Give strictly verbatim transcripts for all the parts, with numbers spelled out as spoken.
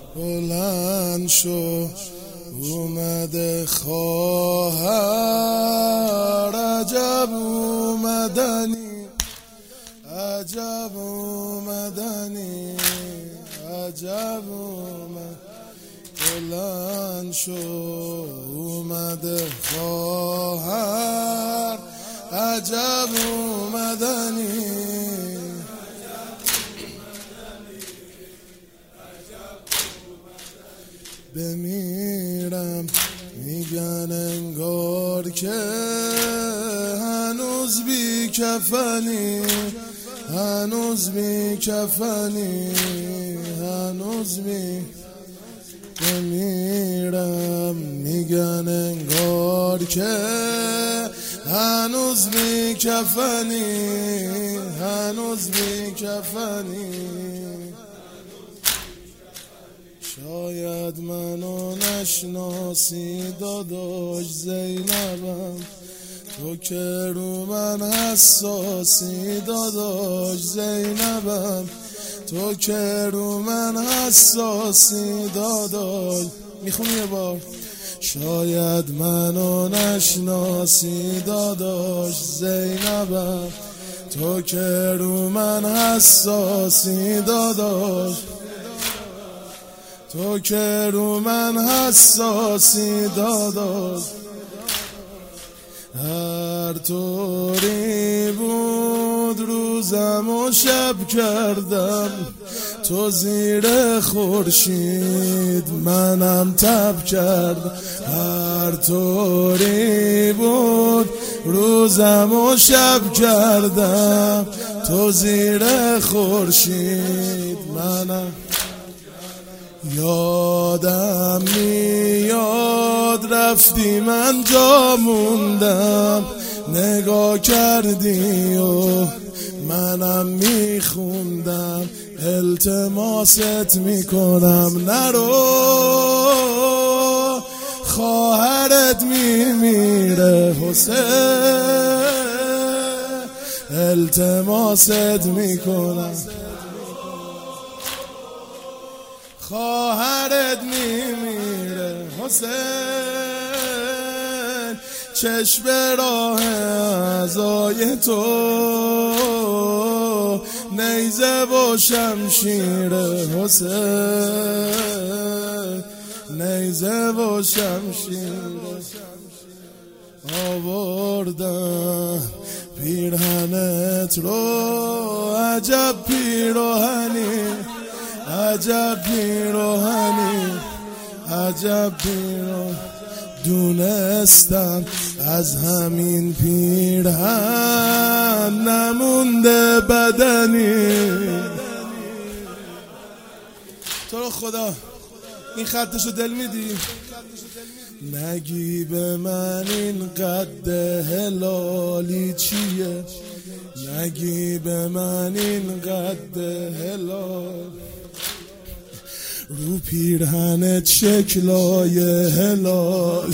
بلند شو اومده خواهر، عجب اومدنی عجب اومدنی عجب اومد. بلند شو اومده خواهر، عجب اومدنی. بمیرم میگن انگار که هنوز بی کفنی، هنوز بی کفنی، هنوز بی. بمیرم میگن انگار که هنوز بی کفنی، هنوز بی کفنی. شاید منو نشناسی داداش زینبم، تو که رو من حساسی داداش زینبم، تو که رو من حساسی داداش. میخونی یه بار. شاید منو نشناسی داداش زینبم، تو که رو من حساسی داداش، تو که رو من حساسی داداش. هر طوری بود روزم و شب کردم، تو زیر خورشید منم تب کردم. هر طوری بود روزم و شب کردم، تو زیر خورشید منم. یادم میاد رفتی من جا موندم، نگاه کردی و منم میخوندم. التماست میکنم نرو، خواهرت میمیره حسین. التماست میکنم خواهرت میمیره حسین. چشم راه عزای تو نیزه و شمشیر حسین، نیزه و شمشیر. آوردم پیرهنت رو عجب پیراهنی، عجب پیراهنی، عجب پیراهنی. دونستم از همین پیرهن نمونده بدنی. تو رو خدا این خطشو دل میدی؟ نگی به من این قد هلالی چیه، نگی به من این قد هلال. رو پیرهنت شکلای هلال،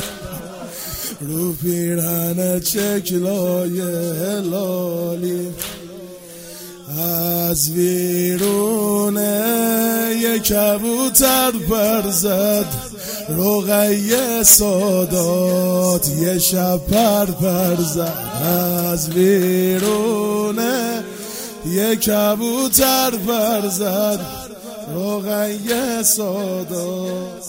رو پیرهنت شکلای هلالی. از ویرونه یه کبوتر پر زد، رقیه سادات یه شب پر پر زد. از ویرونه یه کبوتر پر زد، رقیه سادات.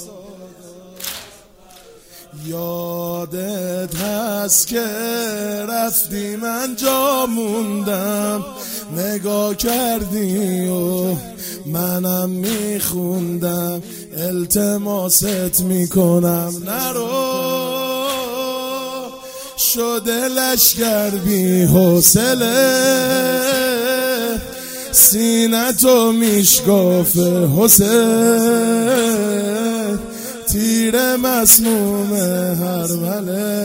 یادت هست که رفتی من جا موندم، نگاه کردی و منم میخوندم. التماست میکنم نرو، شده لشکر بی حوصله، سینه تو میشکافه حسین. تیر مسموم هرمله،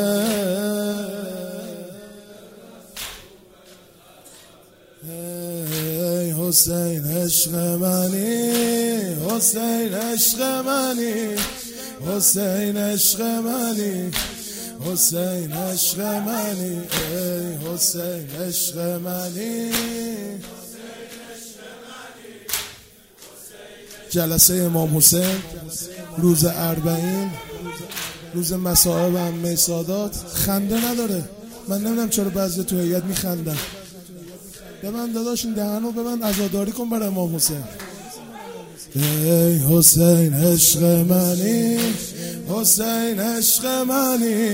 ای حسین عشق منی، حسین عشق منی، حسین عشق منی، حسین عشق منی، ای حسین عشق منی. جلسه امام حسین، روز اربعین، روز مصائب عمه سادات. خنده نداره. من نمیدونم چرا بعضی تو هیئت میخندن. ببند داداش این دهنو ببند، عزاداری کن برای امام حسین. ای حسین عشق منی، حسین عشق منی،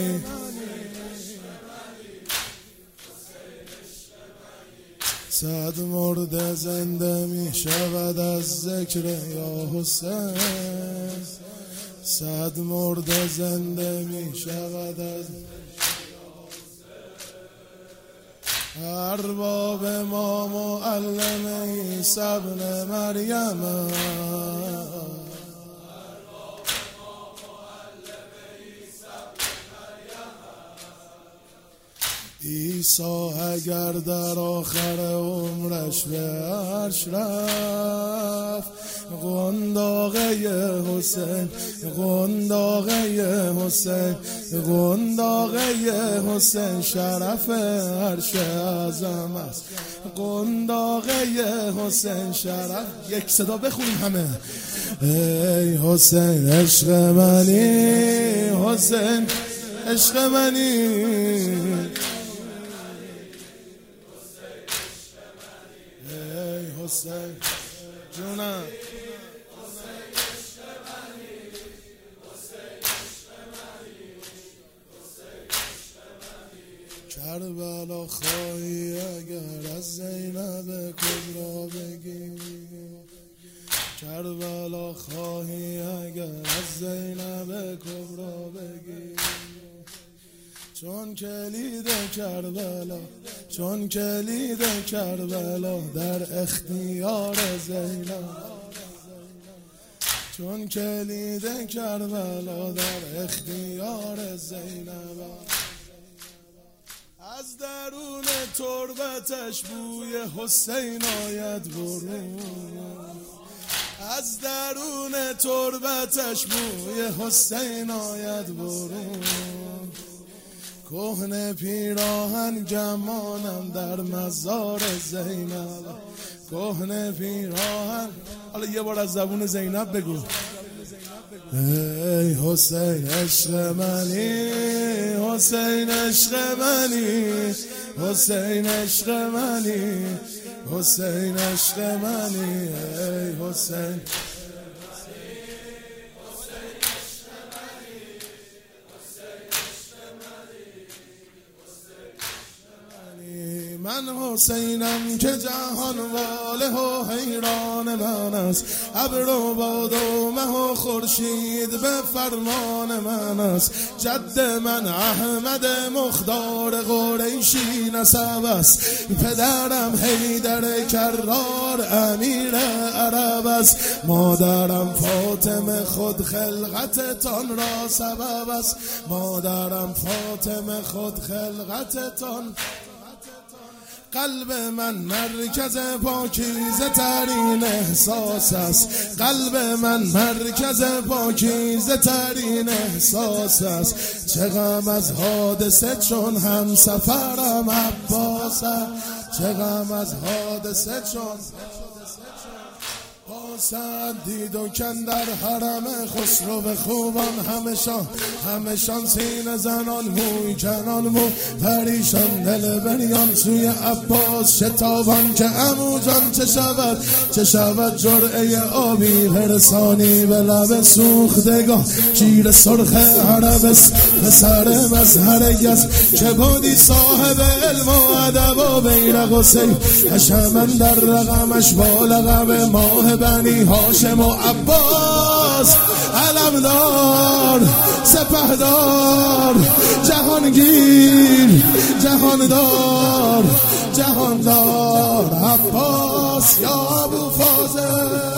صد مرده زنده می شود از ذکر یا حسین، صد مرده زنده می شود از ارباب ما معلم عیسی ابن مریم. عیسی اگر در آخر عمرش به عرش رفت، قنداقه حسین، قنداقه حسین، قنداقه حسین شرف عرش اعظم است. قنداقه حسین شرف. یک صدا بخونیم همه. ای حسین عشق منی، حسین عشق منی، حسین جونم. کربلا خواهی اگر از زینب کبرا بگی، کربلا خواهی اگر از زینب کبرا بگی، چون کلید کربلا، چون کلید کربلا در اختیار زینب، چون کلید کربلا در اختیار زینب. از درون تربتش بوی حسین آید برون، از درون تربتش بوی حسین آید برون. کهنه پیراهن گمانم در مزار زینب، کهنه پیراهن. حالا یه بار از زبون زینب بگو. ای حسین عشق منی، حسین عشق منی، حسین عشق منی، حسین عشق منی، ای حسین. من حسینم که جهان واله و حیران من است، ابر و باد و مه و خورشید به فرمان من است. جد من احمد مختار قریشی نسب است، پدرم حیدر کرار امیر عرب است. مادرم فاطمه خود خلقتتان را سبب است، مادرم فاطمه خود خلقتتان. قلب من مرکز پاکیزه ترین احساس است، قلب من مرکز پاکیزه ترین احساس است. چه غم از حادثه چون هم سفرم عباس است، چه غم از حادثه چون پاسد دید و کن در حرم خسرو خوبان. همشان همشان سینه زنان، موی کنان، مو پریشان، دل بریان سوی عباس شتابان. که عمو جان چه شود، چه شود جرعه آبی برسانی به لب سوختگان. شیر سرخ عرب است پسر مظهر یز، که بودی صاحب علم و ادب و بیرق و سیف. حشمن در رقمش با لقب ماه بنی هاشم و عباس. علمدار سپهدار جهانگیر جهاندار جهاندار عباس یا ابو فاضل.